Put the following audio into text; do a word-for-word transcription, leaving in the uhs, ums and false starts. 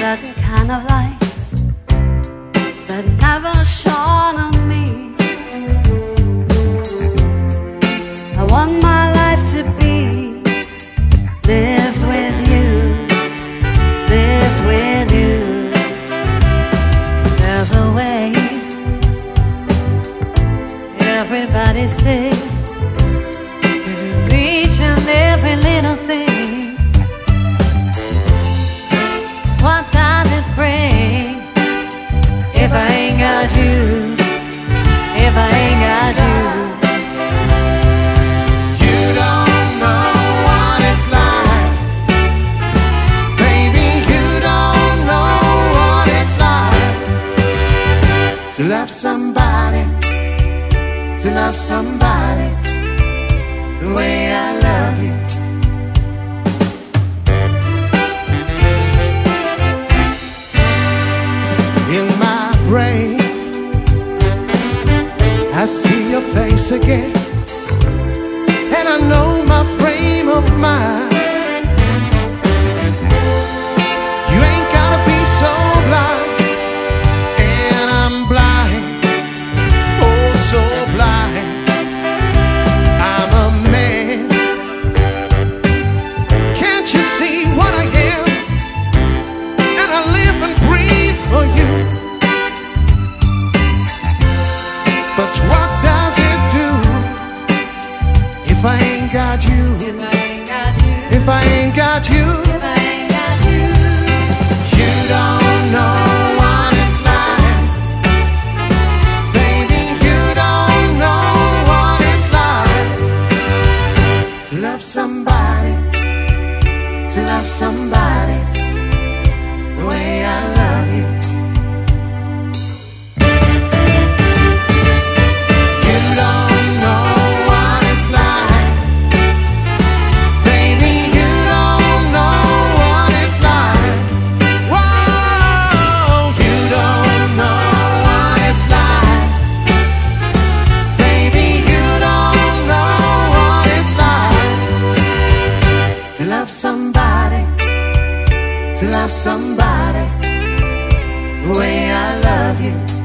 got the kind of light that never shone on me. I want my life to be lived with you, lived with you. There's a way, everybody say, to do each and every little thing. What does it bring if I ain't got you, if I ain't got you? You don't know what it's like, baby, you don't know what it's like to love somebody, to love somebody the way I love you. In my brain, I see your face again, and I know my frame of mind. You ain't gotta be so blind, and I'm blind, oh so blind. I'm a man, can't you see what I am? And I live and breathe for you. But what does it do if I ain't got you? If I ain't got you, If I ain't got you, if I ain't got you, you don't know what it's like, baby, you don't know what it's like to love somebody, to love somebody the way I love you. You don't know what it's like, baby, you don't know what it's like. Whoa, you don't know what it's like, baby, you don't know what it's like to love somebody, to love somebody the way I love you.